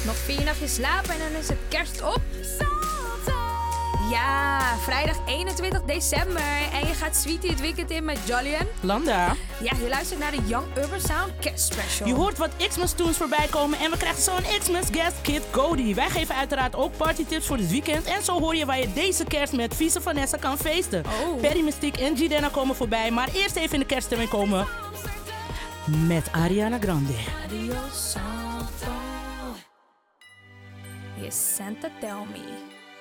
Nog 4 nachtjes slapen en dan is het kerst op. Ja, vrijdag 21 december. En je gaat Sweetie het weekend in met Jolien. Landa. Ja, je luistert naar de Young Urban Sound Kerstspecial. Je hoort wat Xmas tunes voorbij komen en we krijgen zo'n Xmas guest Kid Cody. Wij geven uiteraard ook partytips voor dit weekend. En zo hoor je waar je deze kerst met Vieze Vanessa kan feesten. Perry Mystique en G-Denna komen voorbij. Maar eerst even in de kerststemming komen met Ariana Grande. Adios, Santo. Hier is Santa Tell Me.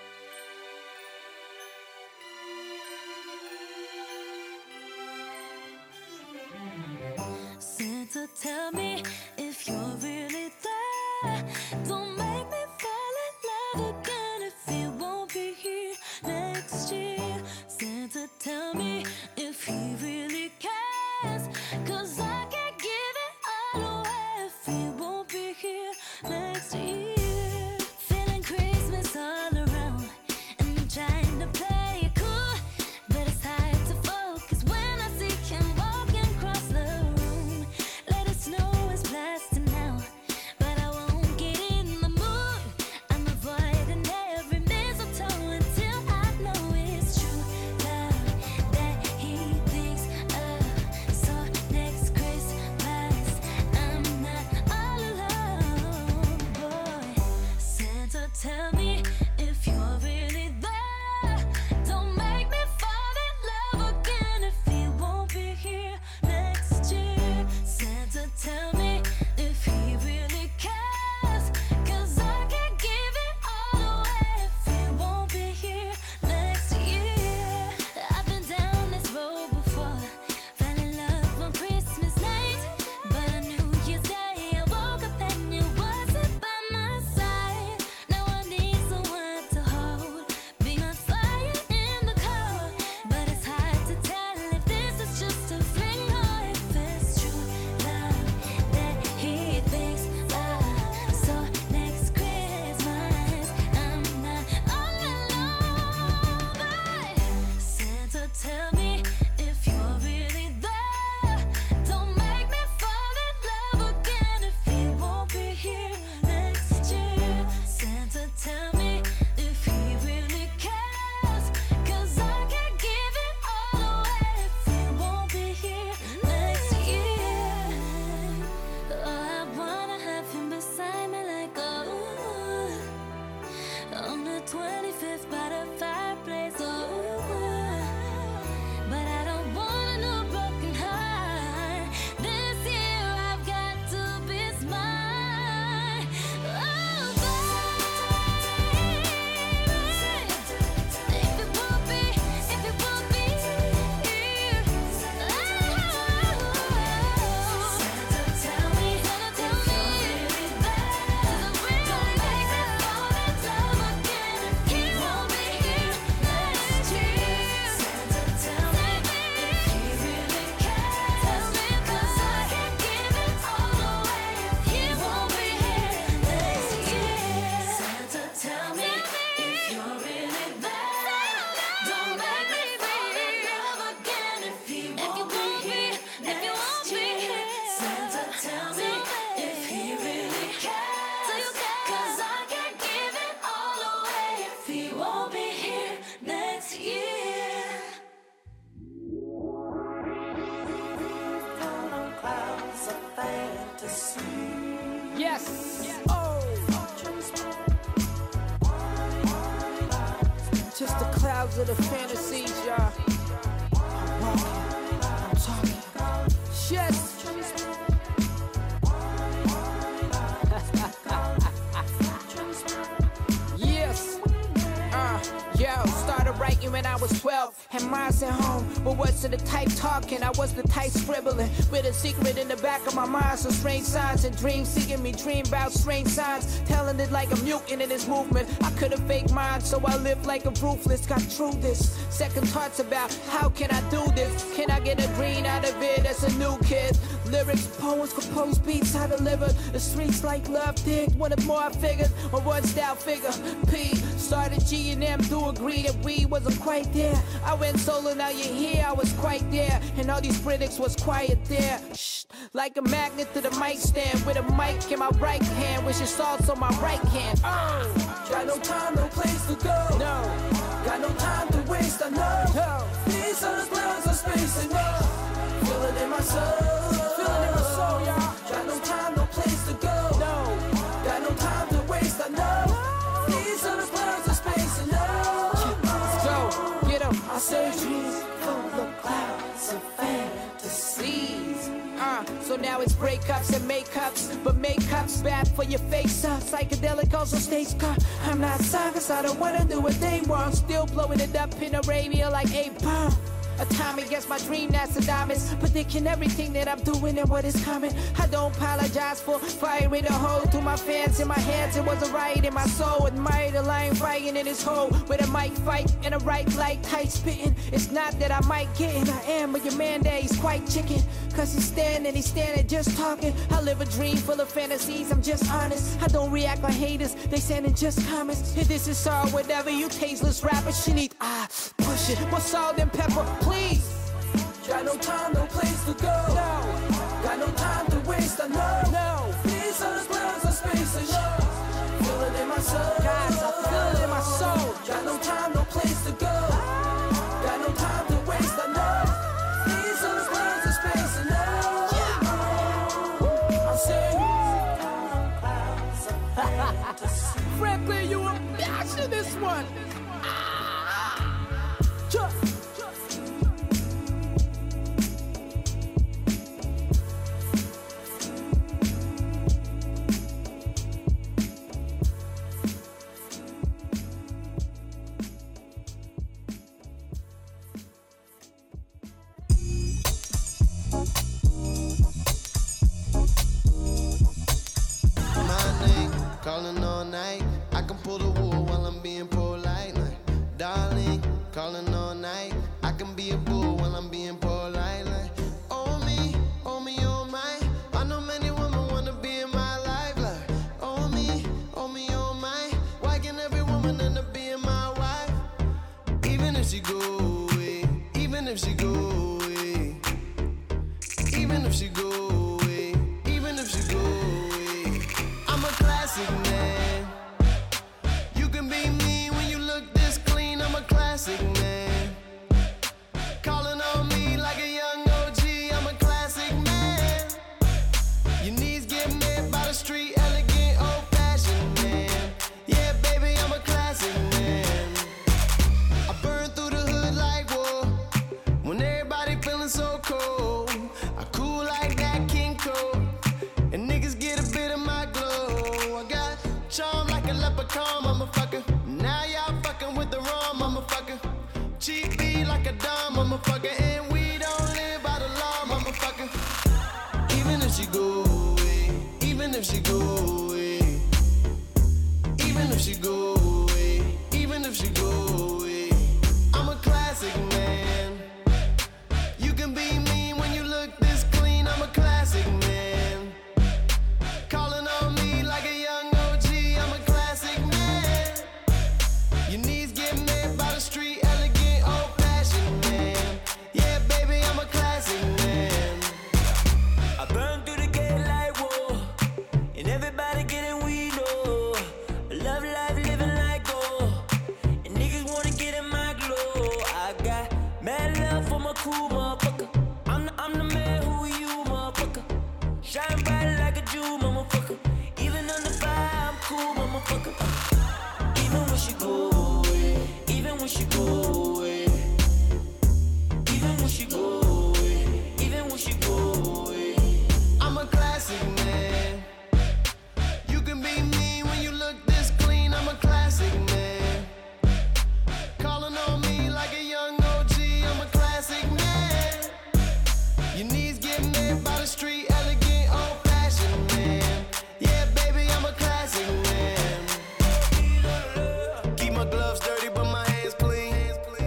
Santa, tell me if you're really there. Don't make me fall in love again if you won't be here next year. Santa, tell me if he really cares. 'Cause I can't give it all away if he won't be here next year. Feeling Christmas all around and I'm trying to play it cool, but it's hard to focus when I see him walking across the room. Let it snow is blasting now, but I won't get in the mood. I'm avoiding every mistletoe until I know it's true love that he thinks of. So next Christmas I'm not all alone, boy. Santa, tell me if you're really there. Don't make me fall in love again if he won't be here next year. Santa, tell me if he really cares. 'Cause I can't give it all away if he won't be here next year. I've been down this road before, fell in love on Christmas night, but on New Year's Day I woke up and you wasn't by my side. Now I need someone to hold, being on fire in the cold, but it's hard to tell if this is just a fling or if it's true love that he thinks of. So next Christmas I'm not all alone, but Santa, tell me if you're really there. Don't make me fall in love again if he won't be here next year. Santa, tell me if he really cares. 'Cause I can't give it all away if he won't be here next year. Oh, I wanna have him beside me like on the 25th by the fireplace. But I don't want a new broken heart. This year I've got to be smart. Oh, baby, if you won't be here, Santa, tell me if you're really there. Don't make me fall in love again if he won't be here next year. Santa, tell me if he really cares. 'Cause I can't give it all away if he won't be here next year. Santa, tell me if you're really there. Don't make me fall in love again if he won't be here next year. Santa, tell me if he really cares. 'Cause I can't give it all away if he won't be here next year. Yes. Oh. Just the clouds of the fantasies, y'all. I'm walking, I'm talking. Yes. Yes. Yo, started writing when I was 12, and mine's at home. But wasn't the type talking, I was the type scribbling. With a secret in the back of my mind, some strange signs and dreams seeking me. Dream about strange signs, telling it like a mutant in this movement. I could've faked mine, so I lived like a ruthless. Got through this. Second thoughts about how can I do this? Can I get a green out of it as a new kid? Lyrics, poems, composed beats, I delivered. The streets like love dig, wanted more I figured. A one style figure, P. Started G and M, do agree that we wasn't quite there. I went solo, now you're here, I was quite there. And all these critics was quiet there. Shh, like a magnet to the mic stand. With a mic in my right hand, wishing salts on my right hand. Got no time, no place to go. No, got no time to waste, I know. No. These are the clouds of space enough. Feel it in my soul. Feel it in my soul, y'all. Got no time, no place to go. No, got no time to waste, I know. These are the clouds of space enough. let's go, get 'em. I say trees full of clouds of fantasies. So now it's breakups and makeups, but makeup's bad for your face. Psychedelic also stays car. I'm not sorry, 'cause I don't wanna do what they want. Still blowing it up in Arabia like a bomb. Atomic against my dream, that's a diamond. Predicting everything that I'm doing and what is coming. I don't apologize for firing a hole through my fans in my hands. It was a riot in my soul. Admire the lion fighting in his hole with a mic fight and a right light tight spitting. It's not that I might get it, I am, but your man there, he's quite chicken. 'Cause he's standing just talking. I live a dream full of fantasies, I'm just honest. I don't react like haters, they sending just comments. If this is all, whatever you tasteless rappers, you need, push it. More salt and pepper, please. Got no time, no place to go. No, got no time to waste, I know. no. These are the clouds of space enough. Feel it in my soul. Guys, I feel it in my soul. Got no time, no place to go. Got no time to waste, I know. These are the clouds of space enough. I'm saying Frankly, you were bashing this one. Calling all night, I can pull the wool while I'm being polite. Like, darling, calling all night, I can be a bull while I'm being polite. Like, oh me, oh my. I know many women wanna be in my life. Like, oh me, oh my. Why can't every woman end up being my wife? Even if she go away, even if she go away, even if she go away, even if she go away. I'm a classic man. You can be mean when you look this clean. I'm a classic man. Calling on me like a young OG. I'm a classic man. Your knees get made by the street, elegant, old-fashioned man. Yeah, baby, I'm a classic man. I burn through the hood like war. When everybody feeling so cold, I cool like that King Cole. And niggas get a bit of my glow. I got charm like a leprechaun, motherfucker. Now y'all fucking with the wrong motherfucker. Cheap beat like a dumb motherfucker. And we don't live by the law, motherfucker. Even if she go away, even if she go away, even if she go away, even if she go away, I'm a classic man. You can be mean when you look this clean. I'm a classic man. Calling on me like a young OG. I'm a classic man. Your knees get made by the street, elegant, old-fashioned man. Yeah, baby, I'm a classic man. I burn through the gate like whoa, and everybody getting weed, oh. I love life, living like gold, and niggas wanna get in my glow. I got mad love for my crew, motherfucker. I'm the man, who you, motherfucker? Shine bright like a Jew, motherfucker. Even under fire, I'm cool, motherfucker. Even when she go away, even when she go away, even when she go away, even when she go away. I'm a classic man. You can be mean when you look this clean. I'm a classic man. Calling on me like a young OG. I'm a classic man. Your knees get made by the street, elegant, old-fashioned man. Yeah, baby, I'm a classic man. Keep my gloves dirty, but my hands clean.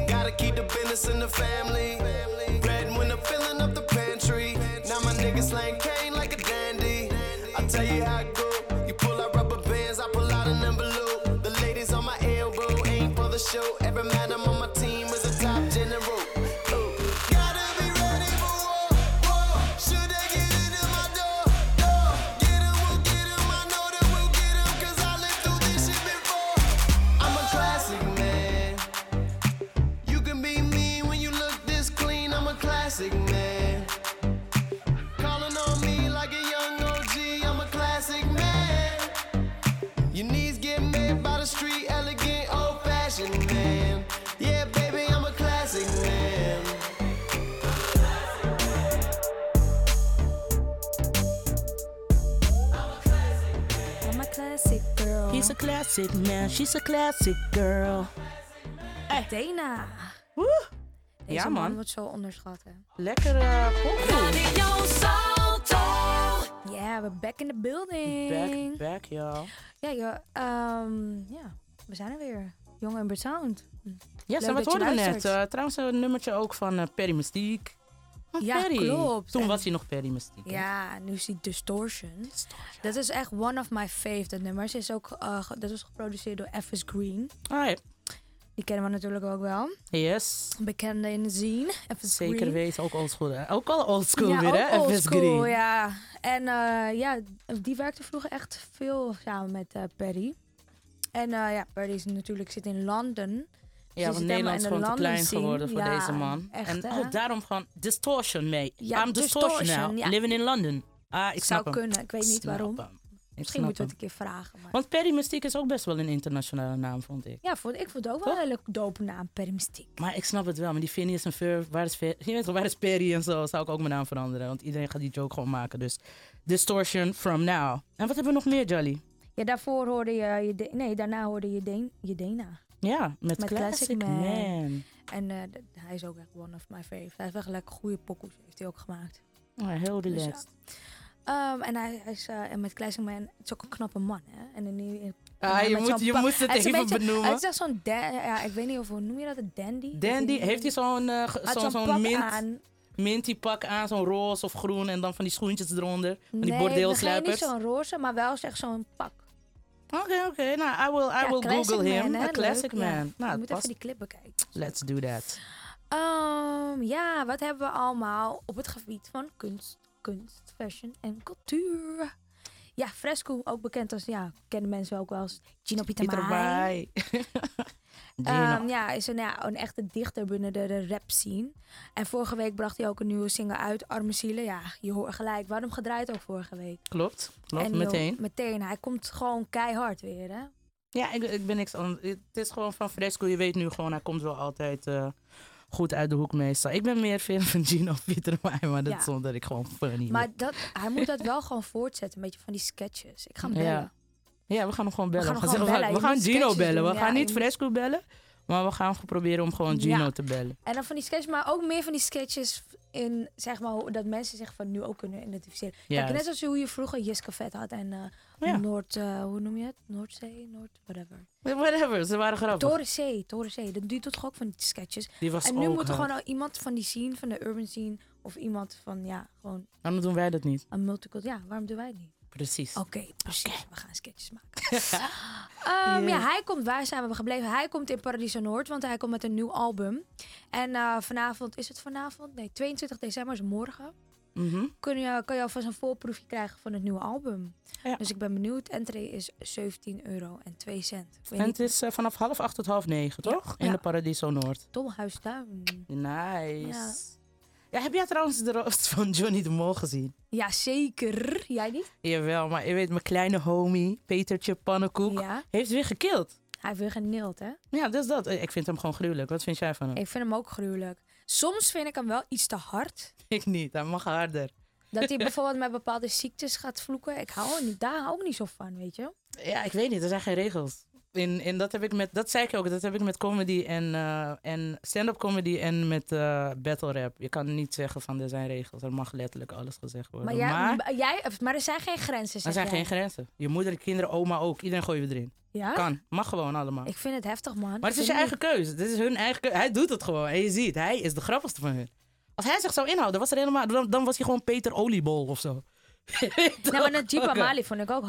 show. Every man I'm on my team is a top general. Ooh. Gotta be ready for war, war. Should they get into my door, door? Get 'em, we'll get 'em. I know that we'll get 'em, 'cause I lived through this shit before. I'm a classic man. You can be mean when you look this clean. I'm a classic man. Calling on me like a young OG. I'm a classic man. Your knees get made by the street, elegant, old-fashioned man. Yeah, baby, I'm a classic man. I'm a classic girl. He's a classic man, she's a classic girl. Dana. Woe! Deze Ja, man man. wordt zo onderschat, hè. Lekker pokoe. Radio Salto. Yeah, we're back in the building. Back, y'all. Ja, we zijn er weer. Jong en Sound. Ja, Leuk wat dat je hoorden we net? luistert. Trouwens, een nummertje ook van Perry Mystique. Oh, Ja, Perry. klopt. Toen En- was hij nog Perry Mystique. hè? Ja, nu is die Distortion. Dat is echt one of my favorite nummers. Is ook, dat was geproduceerd door F.S. Green. Ah, ja. Die kennen we natuurlijk ook wel. Yes. Bekende in de scene. F.S. Green. Zeker weten, ook oldschool. Hè? Ook al oldschool Ja, weer, hè? ook FS oldschool, Green. ja. En die werkte vroeger echt veel samen met Perry. En Perry zit in Londen. Ja, Ze want zit Nederland is helemaal gewoon in te de klein London geworden voor scene. deze Ja, man. echt, En hè? daarom gewoon Distortion mee. Ja, I'm Distortion Distortion, now. ja. Living in London. Ah, ik Zou snap hem. kunnen, ik weet niet Snap waarom. hem. Ik Misschien snap moeten we het hem. een keer vragen. Maar... Want Perry Mystique is ook best wel een internationale naam, vond ik. Ja, ik vond het ook wel Toch? een hele dope naam, Perry Mystique. Maar ik snap het wel. Maar die Phineas en Ferb, je weet toch, waar is Perry en zo, zou ik ook mijn naam veranderen. Want iedereen gaat die joke gewoon maken. Dus Distortion from now. En wat hebben we nog meer, Jolly? Ja, daarvoor hoorde daarna hoorde je Dana. Ja, met Met Classic, Classic Man. Man. En hij is ook echt one of my favorite. Hij heeft echt lekker goede pokoes, heeft hij ook gemaakt. Oh, heel Dus relaxed. en hij is en met Classic Man, het is ook een knappe man, hè? En Je met zo'n moest het het is een even beetje- benoemen. Het is echt zo'n, ik weet niet of, hoe noem je dat, een dandy? Dandy, heeft hij zo'n Hij had zo'n pak aan. minty pak aan, zo'n roze of groen en dan van die schoentjes eronder, van die Nee, bordeelslijpers? niet zo'n roze, maar wel echt zo'n pak. Oké. Nou, I will Classic Google him. Man, hè, A classic leuk, ja. man. Je Nou, moet het even was... die clip bekijken. Let's do that. Ja, wat hebben we allemaal op het gebied van kunst, fashion en cultuur? Ja, Fresco, ook bekend als, kennen mensen ook wel als Gino Pietermai. Is een echte dichter binnen de rap scene. En vorige week bracht hij ook een nieuwe single uit, Arme Zielen. Ja, je hoort gelijk. Waarom gedraaid ook vorige week? Klopt, En meteen. Meteen, hij komt gewoon keihard weer, hè? Ja, ik ben niks anders. Het is gewoon van Fresco, je weet nu gewoon, hij komt wel altijd goed uit de hoek meestal. Ik ben meer fan van Gino Pietermai, maar dat is omdat ik gewoon funny Maar hij moet dat wel gewoon voortzetten, een beetje van die sketches. Ik ga hem bellen. Ja, we gaan hem gewoon bellen. We gaan hem gewoon bellen. We Je gaan moet Gino sketches bellen. doen. We gaan Ja, niet Fresco bellen, maar we gaan proberen om gewoon Gino te bellen. En dan van die sketches, maar ook meer van die sketches in, zeg maar, dat mensen zich van nu ook kunnen identificeren. Kijk, net zoals hoe je vroeger Jiske Vet had en hoe noem je het? Noordzee, Whatever, ze waren grappig. Torenzee. Dat doet toch ook van die sketches. Die was En nu ook moet er hard. gewoon iemand van die scene, van de urban scene, of iemand van, gewoon Waarom doen wij dat niet? een multicultural. Ja, waarom doen wij het niet? Precies. Oké, precies. We gaan sketches maken. Ja, hij komt, waar zijn we gebleven? Hij komt in Paradiso Noord, want hij komt met een nieuw album. En vanavond, is het vanavond? Nee, 22 december is morgen. Kan je alvast een voorproefje krijgen van het nieuwe album. Ja. Dus ik ben benieuwd. Entree is €17,02. En het is vanaf 7:30 tot 8:30, toch? In de Paradiso Noord. Tolhuistuin. Nice. Ja, heb jij trouwens de roost van Johnny de Mol gezien? Ja, zeker. Jij niet? Jawel, maar je weet, mijn kleine homie, Petertje Pannenkoek, heeft weer gekild. Hij heeft weer geneeld, hè? Ja, dus dat. Ik vind hem gewoon gruwelijk. Wat vind jij van hem? Ik vind hem ook gruwelijk. Soms vind ik hem wel iets te hard. Ik niet, hij mag harder. Dat hij bijvoorbeeld met bepaalde ziektes gaat vloeken. Daar hou ik niet zo van, weet je? Ja, ik weet niet. Er zijn geen regels. Dat heb ik met, dat zei ik ook, dat heb ik met comedy en stand-up comedy en met battle rap. Je kan niet zeggen van er zijn regels. Er mag letterlijk alles gezegd worden. Maar er zijn geen grenzen, er zijn geen grenzen. Je moeder, kinderen, oma ook. Iedereen gooi je erin. Ja? Kan. Mag gewoon allemaal. Ik vind het heftig, man. Maar het is je eigen keuze. Dit is hun eigen keuze. Hij doet het gewoon. En je ziet, hij is de grappigste van hun. Als hij zich zou inhouden, dan was hij gewoon Peter Oliebol of zo. Nee, maar Najib Amali vond ik ook hard.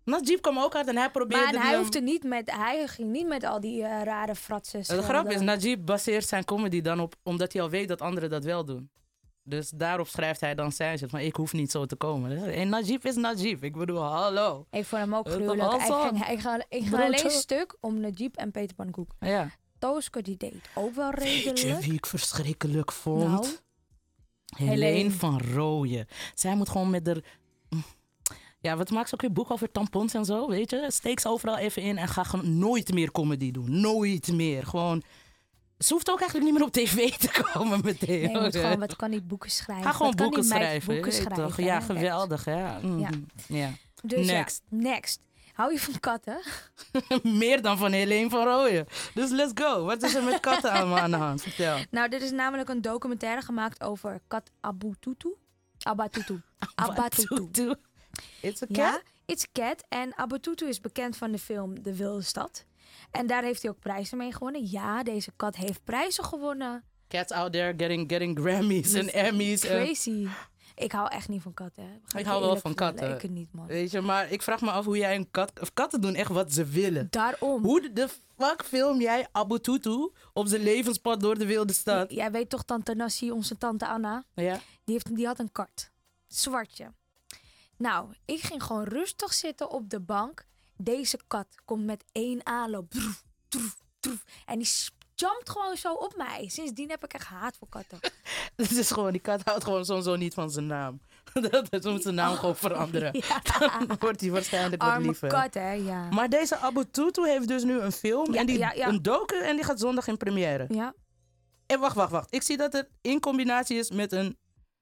Najib kwam ook uit en hij probeerde... Maar hij ging niet met al die rare fratsen. De grap is, Najib baseert zijn comedy dan op... omdat hij al weet dat anderen dat wel doen. Dus daarop schrijft hij dan zijn shit van... ik hoef niet zo te komen. En Najib is Najib. Ik bedoel, hallo. Ik vond hem ook gruwelijk. Ik ga alleen stuk om Najib en Peter Pannenkoek. Ja. Tooske die deed ook wel redelijk. Weet je wie ik verschrikkelijk vond? Nou? Helene van Rooyen. Zij moet gewoon met de... Ja, wat maakt ze ook weer boek over tampons en zo, weet je? Steek ze overal even in en ga gewoon nooit meer comedy doen. Nooit meer. Gewoon... Ze hoeft ook eigenlijk niet meer op tv te komen meteen. Nee, gewoon, wat kan niet boeken schrijven? Ga gewoon wat boeken kan schrijven. Boeken schrijven toch? Ja, geweldig, hè? Ja. Dus Next. Hou je van katten? Meer dan van Helene van Rooyen. Dus let's go. Wat is er met katten allemaal aan de hand? Vertel. Nou, dit is namelijk een documentaire gemaakt over kat Abatutu. Abatutu. It's a cat? Ja, it's a cat. En Abatutu is bekend van de film De Wilde Stad. En daar heeft hij ook prijzen mee gewonnen. Ja, deze kat heeft prijzen gewonnen. Cats out there getting Grammys en Emmys. Crazy. Ik hou echt niet van katten. Ik hou wel van katten. Ik het niet, man. Weet je, maar ik vraag me af hoe jij een kat... Of katten doen echt wat ze willen. Daarom. Hoe de fuck film jij Abatutu op zijn levenspad door de wilde stad? Jij weet toch tante Nassi, onze tante Anna? Ja. Die had een kat. Zwartje. Nou, ik ging gewoon rustig zitten op de bank. Deze kat komt met 1 aanloop. Troef, troef, troef. En die jumpt gewoon zo op mij. Sindsdien heb ik echt haat voor katten. Het is gewoon, die kat houdt gewoon sowieso niet van zijn naam. Dat moet zijn naam gewoon veranderen. Ja. Dan wordt hij waarschijnlijk wat Arme liever. kat, hè? Ja. Maar deze Abatutu heeft dus nu een film. Ja, en ja. een docu en die gaat zondag in première. Ja. En wacht. Ik zie dat het in combinatie is met een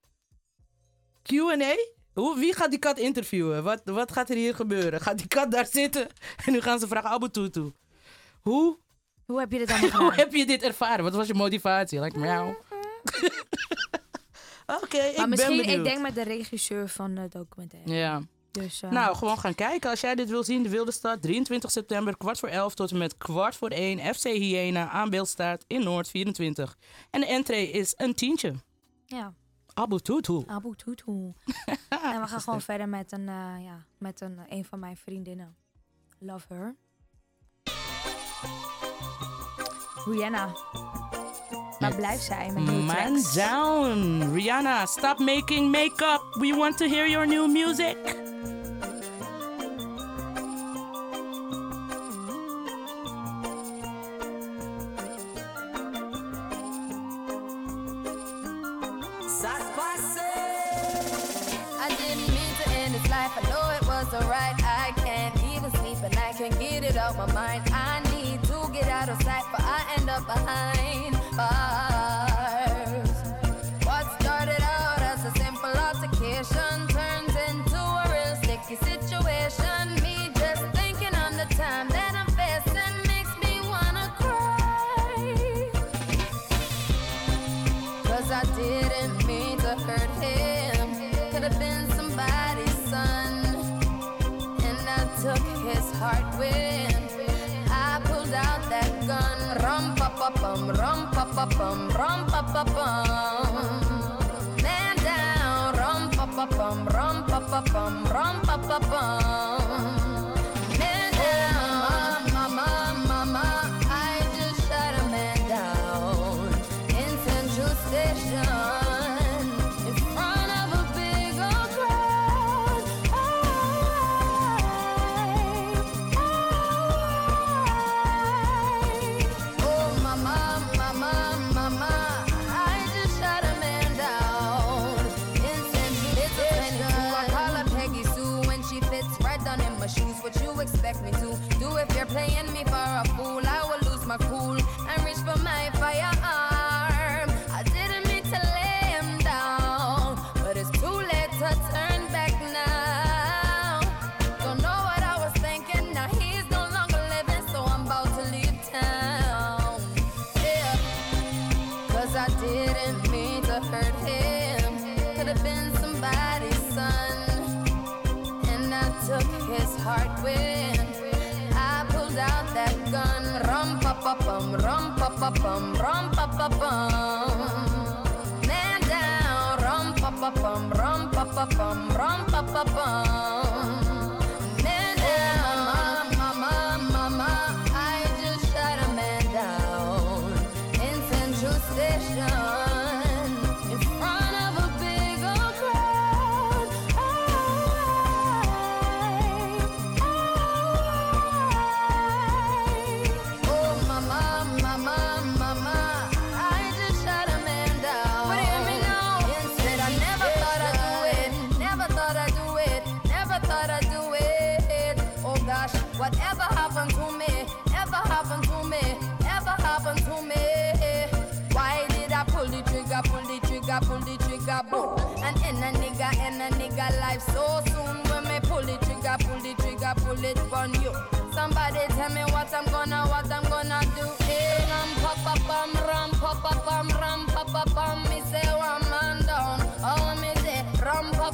Q&A. Wie gaat die kat interviewen? Wat gaat er hier gebeuren? Gaat die kat daar zitten? En nu gaan ze vragen, Abatutu. Hoe heb je dit allemaal gedaan? Hoe heb je dit ervaren? Wat was je motivatie? Like, miauw. Oké, ik ben benieuwd. Ik denk met de regisseur van de documentaire. Ja. Dus, nou, gewoon gaan kijken. Als jij dit wil zien, De Wilde Stad, 23 september, 11:15 tot en met 12:15. FC Hyena aan Beeldstaat in Noord, 24. En de entree is een tientje. Ja. Abatutu. En we gaan gewoon verder met een van mijn vriendinnen. Love her. Rihanna. Waar blijft zij met nieuwe tracks? Man down. Rihanna, stop making makeup. We want to hear your new music. I didn't mean to end this life. I know it was alright. I can't even sleep and I can't get it out my mind. I need to get out of sight, but I end up behind bars. What started out as a simple altercation turns into a real sticky situation. Me just thinking on the time that I'm facing makes me wanna cry. 'Cause I didn't mean to hurt him. Could have been somebody's son, and I took his heart when I pulled out that gun. Rum pa pa pum, rum pa pa pum, rum pa pa pum. Man down, rum pa pa pum, rum pa pa pum, rum pa pa pum. Man down, mama, I just shot a man down in Central Station. What you expect me to do if you're playing me for a fool? I will lose my cool and reach for my firearm. I didn't mean to lay him down, but it's too late to turn back now. Don't know what I was thinking. Now he's no longer living, so I'm about to leave town. Yeah, 'cause I didn't mean to hurt him. Could have been somebody's son, and I took his heart when I pulled out that gun. Rum pa pa pum, rum pa pa pum, rum pa pa pum. Man down, rum pa pa pum, rum pa pa pum, rum pa pa pum. Man down. Whatever happened to me, ever happened to me, ever happened to me. Why did I pull the trigger, pull the trigger, pull the trigger, boom? And in a nigga life so soon. When me pull the trigger, pull it on you. Somebody tell me what I'm gonna do. Hey, ram pa pam, me say one man down. Oh, me say ram pa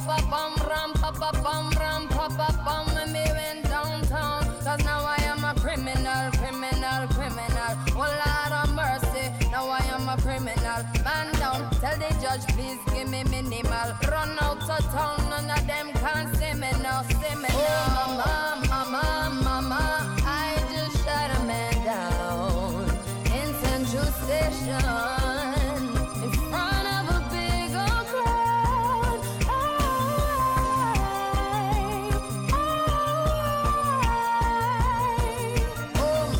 pam, when me went downtown. Cause now I am a criminal. Oh Lord of mercy, now I am a criminal. Man down, tell the judge please give me minimal. Run out of town, none of them can see me now, Oh mama, I just shot a man down in Central Station in front of a big old crowd. Oh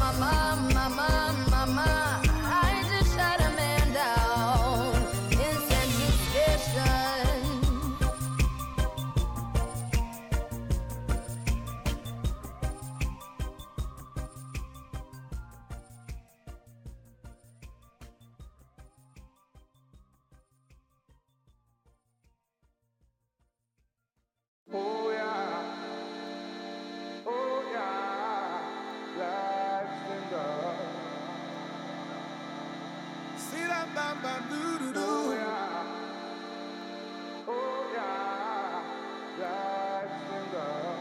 mama, I just shot a man down in Central Station. Oh yeah, life singer. See that bam bam doo doo doo. Oh yeah, life singer.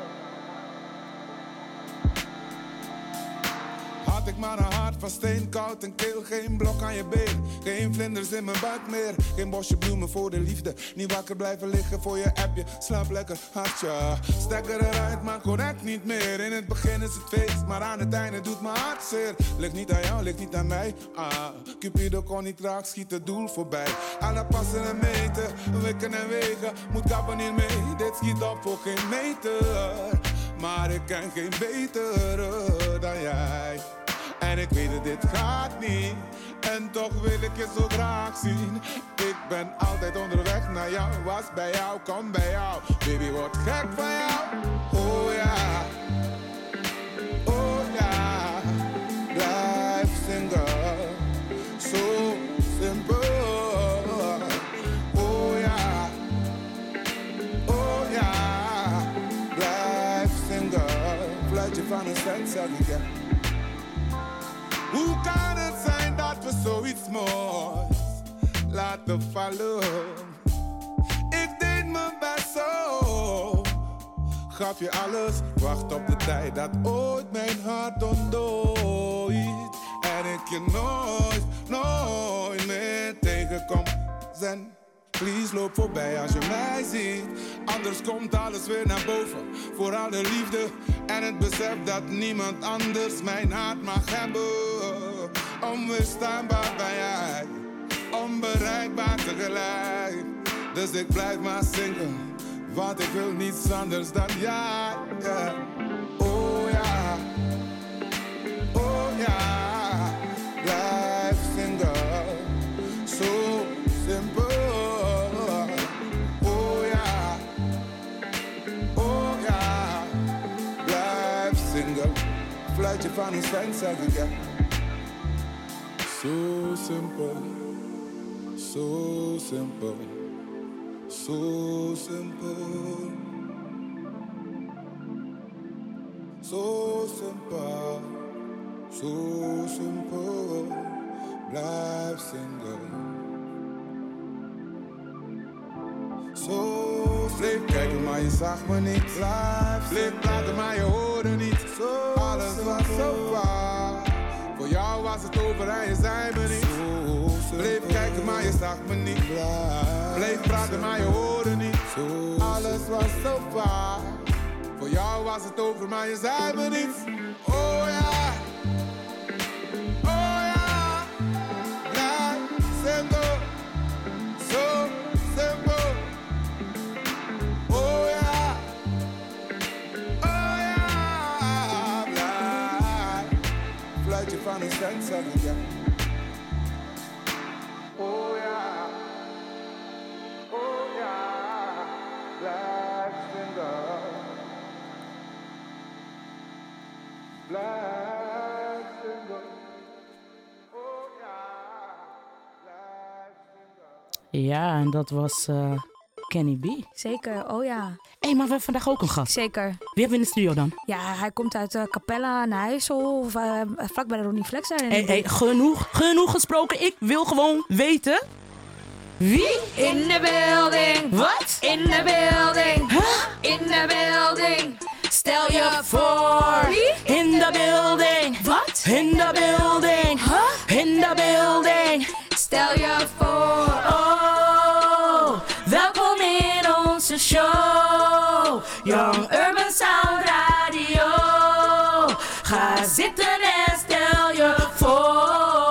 Had ik maar een hart van steen, koud en keel. Geen blok aan je been, geen vlinders in mijn buik meer. Geen bosje bloemen voor de liefde. Niet wakker blijven liggen voor je appje. Slaap lekker, hartje. Stekker eruit, maar correct niet meer. In het begin is het feest, maar aan het einde doet mijn hart zeer. Ligt niet aan jou, ligt niet aan mij. Cupido kon niet traag, schiet het doel voorbij. Alle passen en meten, wikken en wegen. Moet kappen hier mee, dit schiet op voor geen meter. Maar ik ken geen betere dan jij. En ik weet dat dit gaat niet. En toch wil ik je zo graag zien. Ik ben altijd onderweg naar jou. Was bij jou, kom bij jou. Baby, word gek van jou. Oh ja. Oh ja. Blijf single. Zo simpel. Oh ja. Oh ja. Blijf single. Fluitje van een cent, zeg ik ja. Hoe kan het zijn dat we zoiets moois laten vallen? Ik deed mijn best zo, gaf je alles, wacht op de tijd dat ooit mijn hart ontdooit. En ik je nooit meer tegenkom. Zen, please loop voorbij als je mij ziet. Anders komt alles weer naar boven. Voor alle liefde en het besef dat niemand anders mijn hart mag hebben. Onweerstaanbaar ben jij, onbereikbaar tegelijk. Dus ik blijf maar zingen, want ik wil niets anders dan jij. Yeah. Oh ja, oh ja, blijf zingen, zo simpel. Oh ja, blijf zingen. Fluitje van een Sven, zeg ik ja. So simple, so simple, so simple, so simple, so simple, blijf single. So bleef kijken maar je zag me niet, bleef praten maar je hoorde niet, alles was zo vaag. Voor jou was het over en je zei me niet. Bleef kijken maar je zag me niet. Bleef praten maar je hoorde niet. Alles was zo vaag. Voor jou was het over maar je zei me niet. Oh ja. Oh ja. Blijf simpel. Zo simpel. Oh ja. Oh ja. Blijf. Fluitje van een cent, zeg ik ja. Oh ja. Oh ja. Blijf single. Black single. Oh ja, black single. Ja, en dat was Kenny B. Zeker, oh ja. Hé, maar we hebben vandaag ook een gast. Zeker. Wie hebben we in de studio dan? Ja, hij komt uit Capella aan IJssel. Of vlak bij de Ronnie Flex daar. in de buurt. Genoeg gesproken. Ik wil gewoon weten... Wie? In the building. Wat? In the building. In the building. Stel je voor. Wie? In the building. Wat? In the building. In the building. Stel je voor. Oh, welkom in onze show. Young Urban Sound Radio. Ga zitten en stel je voor.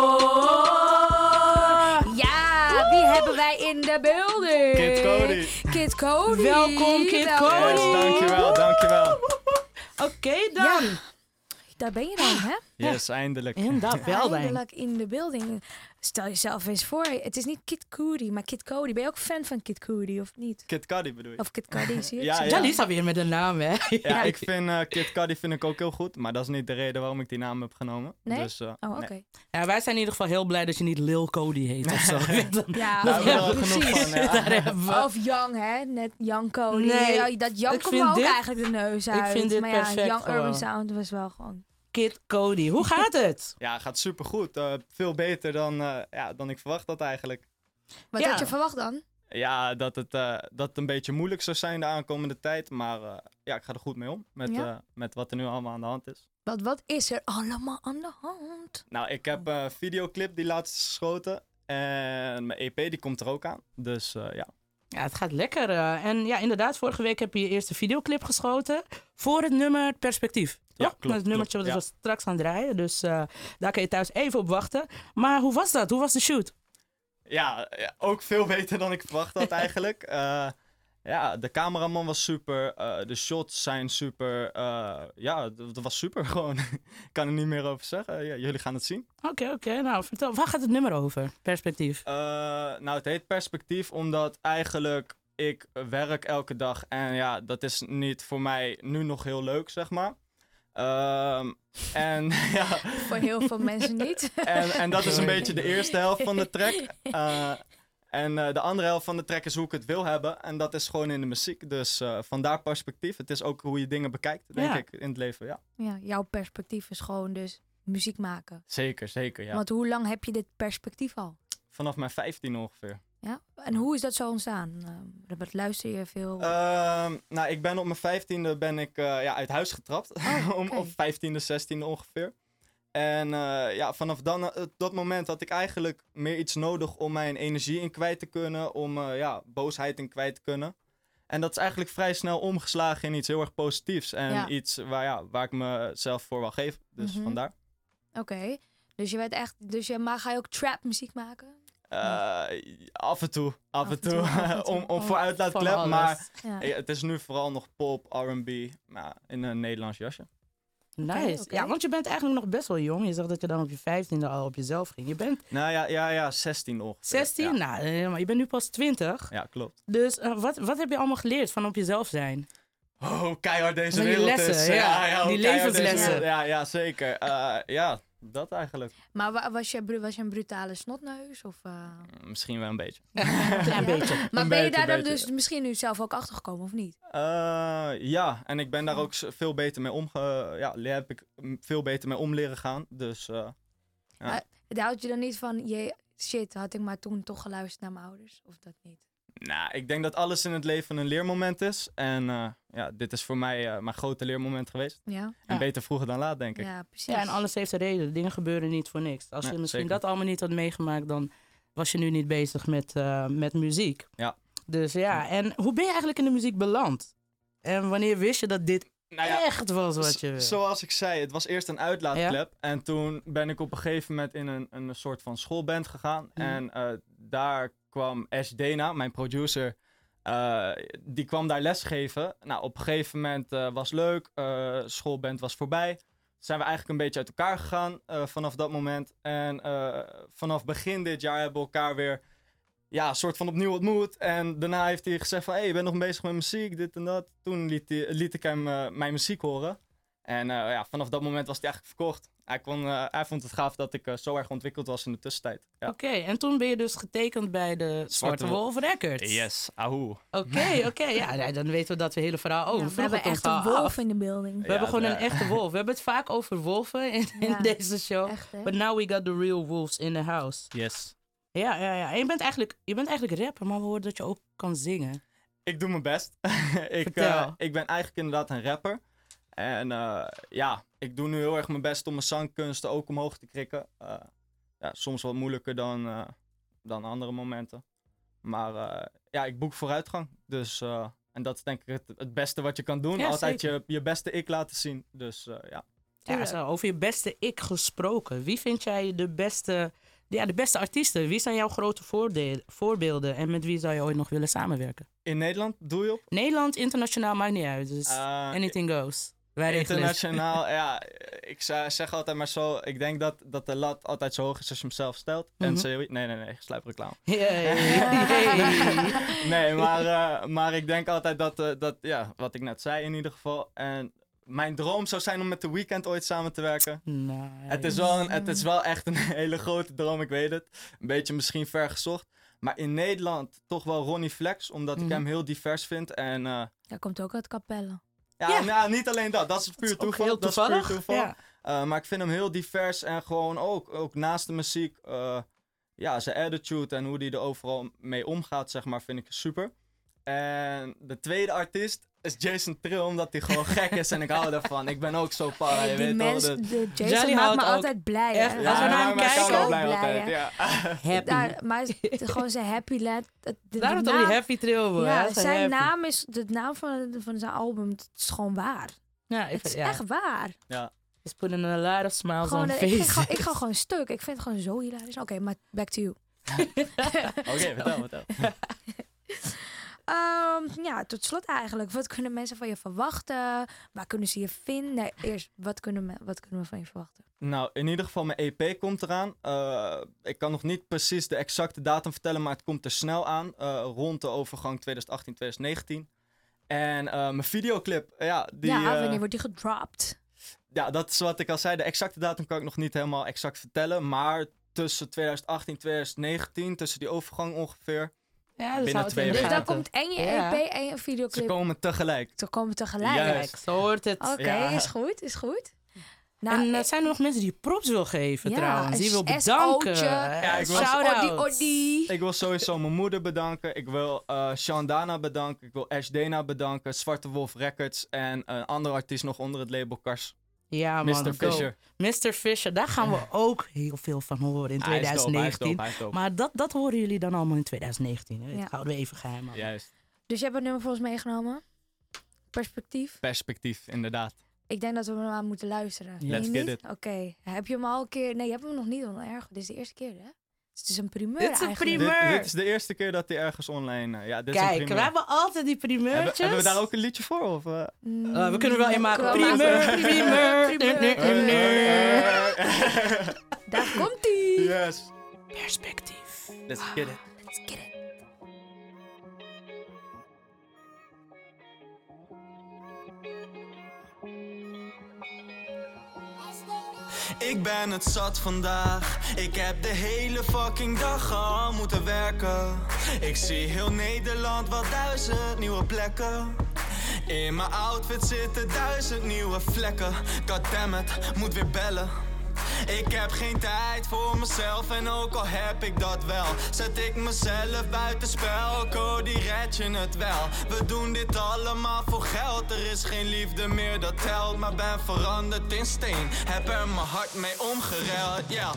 Ja, wie hebben wij in de building? Kid Cody. Kid Cody. Welkom, Kid Cody. Yes, dankjewel. Oké dan. Ja. Daar ben je dan, hè? Yes, eindelijk. En dat wel dan. Eindelijk in de building. Stel jezelf eens voor. Het is niet Kid Cudi, maar Kid Cody. Ben je ook fan van Kid Cudi, of niet? Kid Cudi bedoel je? Of Kid Cudi, zie je? Ja, ja. Jalisa weer met een naam, hè? Ja, ik vind Kid Cudi vind ik ook heel goed, maar dat is niet de reden waarom ik die naam heb genomen. Nee? Dus, Oh, oké. nee. Ja, wij zijn in ieder geval heel blij dat je niet Lil Cody heet of zo. Ja, Daar hebben we er al precies. genoeg van. Ja. Daar hebben we. Of Young, hè? Net Young Cody. Nee, Ja, dat Young ik komt vind me ook dit- eigenlijk de neus uit. vind dit maar ja, perfect Young gewoon. Urban Sound was wel gewoon... Kid Cody. Hoe gaat het? Ja, gaat supergoed. Veel beter dan ik verwacht had eigenlijk. Wat Ja. had je verwacht dan? Ja, dat het een beetje moeilijk zou zijn de aankomende tijd, maar ja, ik ga er goed mee om met wat er nu allemaal aan de hand is. Wat is er allemaal aan de hand? Nou, ik heb een videoclip die laatst is geschoten en mijn EP die komt er ook aan. Dus ja. Ja, het gaat lekker. En ja, inderdaad, vorige week heb je je eerste videoclip geschoten voor het nummer Perspectief. Ja, Toch? klopt, Dat nummertje klopt, wat we straks gaan draaien. Dus daar kan je thuis even op wachten. Maar hoe was dat? Hoe was de shoot? Ja, ook veel beter dan ik verwacht had eigenlijk. Ja, de cameraman was super, de shots zijn super. Ja, dat was super gewoon. Ik kan er niet meer over zeggen. Ja, jullie gaan het zien. Oké. Nou, vertel. Waar gaat het nummer over? Perspectief. Nou, het heet Perspectief omdat eigenlijk ik werk elke dag. En ja, dat is niet voor mij nu nog heel leuk, zeg maar. En ja... Voor heel veel mensen niet. En dat is een beetje de eerste helft van de track. En de andere helft van de track is hoe ik het wil hebben. En dat is gewoon in de muziek. Dus vandaar perspectief. Het is ook hoe je dingen bekijkt, denk ik, in het leven. Ja. Ja, jouw perspectief is gewoon dus muziek maken. Zeker, ja. Want hoe lang heb je dit perspectief al? Vanaf mijn 15 ongeveer. Ja? En hoe is dat zo ontstaan? Wat luister je veel? Nou, ik ben op mijn 15e uit huis getrapt. oké. Op 15e, 16e ongeveer. En ja, vanaf dat moment had ik eigenlijk meer iets nodig om mijn energie in kwijt te kunnen. Om boosheid in kwijt te kunnen. En dat is eigenlijk vrij snel omgeslagen in iets heel erg positiefs. En iets waar ik mezelf voor wil geven. Dus vandaar. Oké. Dus je werd echt... Maar ga je ook trap muziek maken? Af en toe. Om Van vooruitlaatklep. alles. Maar Ja. het is nu vooral nog pop, R&B. Maar in een Nederlands jasje. Nice. Oké. Ja, want je bent eigenlijk nog best wel jong. Je zegt dat je dan op je 15e al op jezelf ging. Je bent Nou ja, 16 ongeveer. 16? Ja, Nou, maar je bent nu pas 20. ja klopt. Dus wat heb je allemaal geleerd van op jezelf zijn? Oh, keihard deze Van die wereld lessen, is. ja. hoe Die keihard deze levenslessen. wereld- Ja, zeker. Ja, dat eigenlijk. Maar was je een brutale snotneus? Of, Misschien wel een beetje. Klein beetje. Maar Een ben je beetje, daar dan beetje. dus misschien nu zelf ook achter gekomen, of niet? Ja, en ik ben daar ook veel beter mee heb ik veel beter mee om leren gaan. Dus Ja. Houdt je dan niet van, shit, had ik maar toen toch geluisterd naar mijn ouders? Of dat niet? nou, ik denk dat alles in het leven een leermoment is. En dit is voor mij mijn grote leermoment geweest. Ja, En Ja. beter vroeger dan laat, denk ik. ja precies. Ja, en alles heeft een reden. Dingen gebeuren niet voor niks. Als je Nee, misschien zeker. dat allemaal niet had meegemaakt, dan was je nu niet bezig met muziek. Ja. Dus ja, en hoe ben je eigenlijk in de muziek beland? En wanneer wist je dat dit Nou ja, echt was wat je wil? Zoals ik zei, het was eerst een uitlaatklep. En toen ben ik op een gegeven moment in een soort van schoolband gegaan. En daar kwam Ash Dana, mijn producer, die kwam daar lesgeven. Nou, op een gegeven moment was leuk, schoolband was voorbij. Zijn we eigenlijk een beetje uit elkaar gegaan vanaf dat moment. En vanaf begin dit jaar hebben we elkaar weer een soort van opnieuw ontmoet. En daarna heeft hij gezegd van, hey, je bent nog bezig met muziek, dit en dat. Toen liet ik hem mijn muziek horen. En vanaf dat moment was hij eigenlijk verkocht. Hij vond het gaaf dat ik zo erg ontwikkeld was in de tussentijd. Ja. Oké, en toen ben je dus getekend bij de Zwarte Wolf Records. Yes, ahoe. Oké. Ja, dan weten we dat we hele verhaal... we hebben echt een wolf in de building. We hebben gewoon een echte wolf. We hebben het vaak over wolven in deze show. Echt, hè? But now we got the real wolves in the house. Yes. Ja. En je bent eigenlijk rapper, maar we hoorden dat je ook kan zingen. Ik doe mijn best. Ik ben eigenlijk inderdaad een rapper. En ik doe nu heel erg mijn best om mijn zangkunsten ook omhoog te krikken. Soms wat moeilijker dan andere momenten. Maar ik boek vooruitgang. Dus, en dat is denk ik het beste wat je kan doen. Ja, altijd je beste ik laten zien. Dus Ja, zo, over je beste ik gesproken. Wie vind jij de beste artiesten? Wie zijn jouw grote voorbeelden? En met wie zou je ooit nog willen samenwerken? In Nederland doe je op? Nederland, internationaal, maakt niet uit. Dus anything goes. Internationaal, ik zeg altijd maar zo. Ik denk dat de lat altijd zo hoog is als je hem zelf stelt. En nee, sluipreclame. Nee, maar ik denk altijd dat wat ik net zei in ieder geval. En mijn droom zou zijn om met The Weeknd ooit samen te werken. Nice. Het is wel echt een hele grote droom, ik weet het. Een beetje misschien ver gezocht. Maar in Nederland toch wel Ronnie Flex, omdat ik hem heel divers vind. En, Hij komt ook uit Capelle. Ja, niet alleen dat. Dat is puur toeval. Dat is puur toeval. Ja. Maar ik vind hem heel divers en gewoon ook naast de muziek. Zijn attitude en hoe hij er overal mee omgaat, zeg maar, vind ik super. En de tweede artiest is Jason Trill, omdat hij gewoon gek is en ik hou daarvan. Ik ben ook zo para, je weet wel. Jason maakt me altijd blij. Echt? Als we naar hem kijken, blij altijd. Ja. Happy. Maar gewoon zijn happy lad. Daarom toch die Happy Trill wordt. Ja, zijn naam is de naam van zijn album. Het is gewoon waar. Ja, het is echt waar. Ja. He's putting a lot of smiles gewoon, on face. Ik ga gewoon stuk. Ik vind het gewoon zo hilarisch. Oké, maar back to you. Oké, vertel. Tot slot eigenlijk. Wat kunnen mensen van je verwachten? Waar kunnen ze je vinden? Nee, eerst, wat kunnen we van je verwachten? Nou, in ieder geval mijn EP komt eraan. Ik kan nog niet precies de exacte datum vertellen, maar het komt er snel aan. Rond de overgang 2018-2019. En mijn videoclip, wanneer wordt die gedropt? Ja, dat is wat ik al zei. De exacte datum kan ik nog niet helemaal exact vertellen. Maar tussen 2018 en 2019, tussen die overgang ongeveer. Ja, binnen 2 weken. Dus dan komt en je EP en je videoclip. Ze komen tegelijk. Juist. Zo hoort het. Oké, is goed. Nou, en zijn er nog mensen die je props wil geven trouwens? Die wil bedanken. Ik wil sowieso mijn moeder bedanken. Ik wil Shandana bedanken. Ik wil Ash Dana bedanken. Zwarte Wolf Records. En een andere artiest nog onder het label Kars. Ja, man. Mr. Fisher. Mr. Fisher, daar gaan we ook heel veel van horen in 2019. Hij is dope. Maar dat horen jullie dan allemaal in 2019. Dat houden we even geheim. Juist. Dus je hebt het nummer voor ons meegenomen? Perspectief, inderdaad. Ik denk dat we hem aan moeten luisteren. Let's get it. Oké. Heb je hem al een keer... Nee, je hebt hem nog niet erg. Dit is de eerste keer, hè? Het is een primeur Dit is een eigenlijk. primeur. Dit is de eerste keer dat hij ergens online... dit Kijk, is een primeur. we hebben altijd die primeurtjes. Hebben we daar ook een liedje voor? Of, we kunnen wel inmaken. Primeur. Daar komt-ie. Yes. Perspectief. Let's get it. Ik ben het zat vandaag. Ik heb de hele fucking dag al moeten werken. Ik zie heel Nederland wel 1000 nieuwe plekken. In mijn outfit zitten 1000 nieuwe vlekken. Goddammit, moet weer bellen. Ik heb geen tijd voor mezelf en ook al heb ik dat wel, zet ik mezelf buitenspel. Cody, red je het wel? We doen dit allemaal voor geld. Er is geen liefde meer dat telt, maar ben veranderd in steen. Heb er mijn hart mee omgeruild, ja.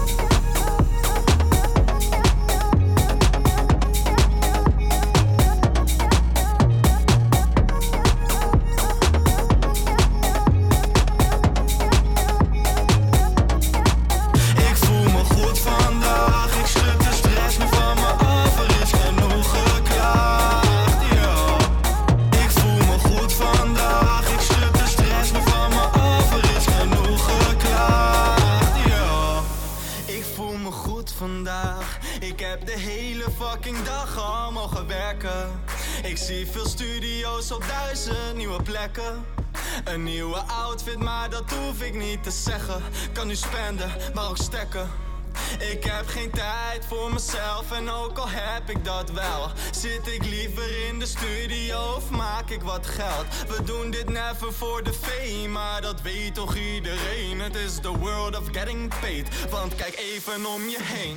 Ik heb de hele fucking dag al mogen werken. Ik zie veel studio's op 1000 nieuwe plekken. Een nieuwe outfit, maar dat hoef ik niet te zeggen. Kan nu spenden, maar ook stekken. Ik heb geen tijd voor mezelf en ook al heb ik dat wel. Zit ik liever in de studio of maak ik wat geld? We doen dit never for the fame, maar dat weet toch iedereen. Het is the world of getting paid, want kijk even om je heen.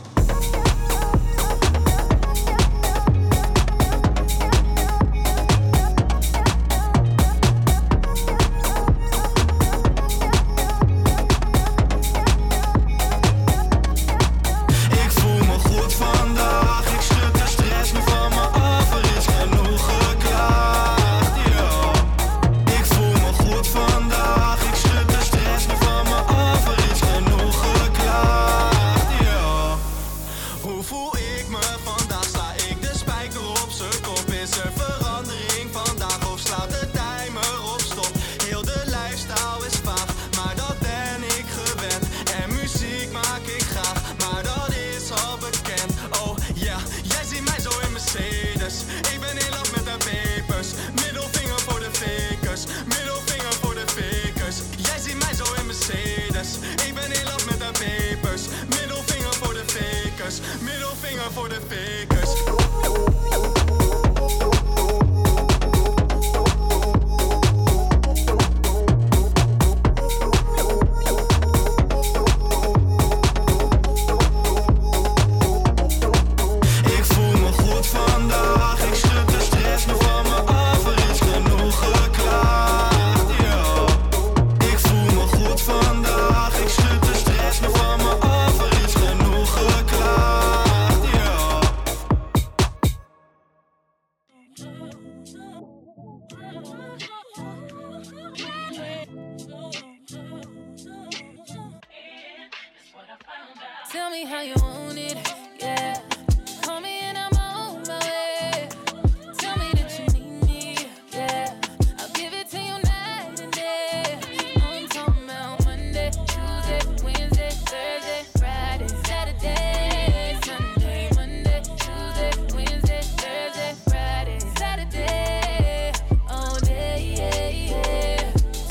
Tell me how you want it, yeah. Call me and I'm on my way. Tell me that you need me, yeah. I'll give it to you night and day. I'm talking about Monday, Tuesday, Wednesday, Thursday, Friday, Saturday, Sunday, Monday, Tuesday, Wednesday, Thursday, Friday, Saturday, all day, yeah, yeah.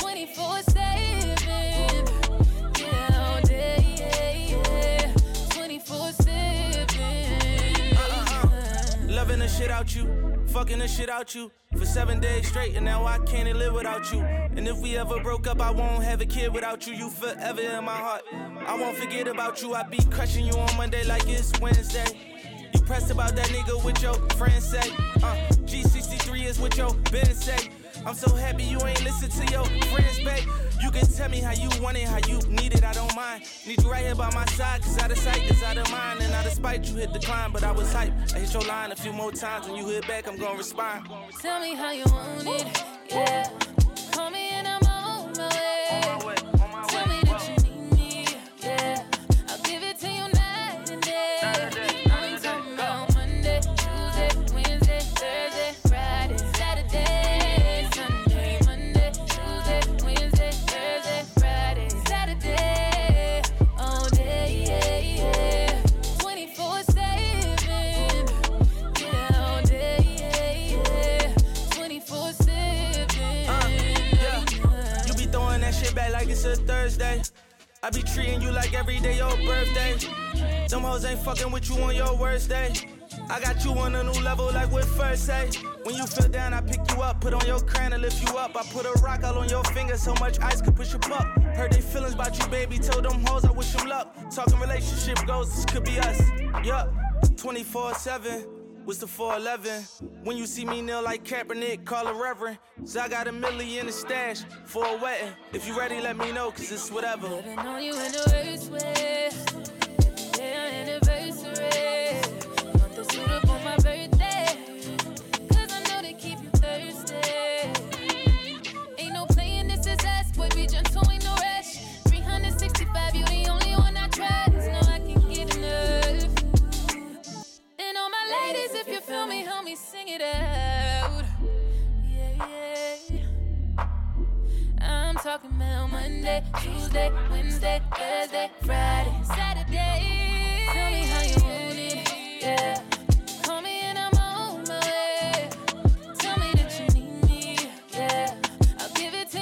24/7, yeah, all day, yeah, yeah. 24/7. Loving the shit out you, fucking the shit out you for 7 days straight, and now I can't live without you. And if we ever broke up, I won't have a kid without you. You forever in my heart. I won't forget about you. I be crushing you on Monday like it's Wednesday. You pressed about that nigga with your friends say. G63 is what your business say. I'm so happy you ain't listen to your friends, babe. You can tell me how you want it, how you need it, I don't mind. Need you right here by my side, cause out of sight is out of mind. And out of spite, you hit decline, but I was hype. I hit your line a few more times, when you hit back, I'm gonna respond. Tell me how you want it, yeah. Call me and I'm on my way. Tell me that you need me, yeah. I'll give it to you night and day. I'm talking about Monday, Tuesday, Wednesday, Thursday, Friday, Saturday, Sunday, Monday, Tuesday, Wednesday, Thursday, Friday, Saturday, all day, yeah, yeah. 24/7, yeah, all day, yeah, yeah. 24/7. You be throwing that shit back like it's a Thursday. I be treating you like every day your birthday. Them hoes ain't fucking with you on your worst day. I got you on a new level like what first say. When you feel down, I pick you up, put on your crown and lift you up. I put a rock all on your finger, so much ice could push you up. Heard they feelings about you, baby, told them hoes I wish them luck. Talking relationship goals, this could be us. Yup, 24/7. What's the 411? When you see me kneel like Kaepernick, call a reverend. So I got $1 million in the stash for a wedding. If you ready, let me know, cause it's whatever. Putting on you in the worst way. Day our anniversary. Want the suit up on my birthday. Cause I know they keep you thirsty. Ain't no playing, this is us. Boy, be gentle, ain't no rush. 365, you the only one I trust. No, I can't get enough. And all my ladies, if you feel me, help me sing it out. Yeah, yeah. I'm talking about Monday, Tuesday, Wednesday, Thursday, Friday, Saturday. Tell me how you want it, yeah. Call me and I'm on my way. Tell me that you need me, yeah. I'll give it to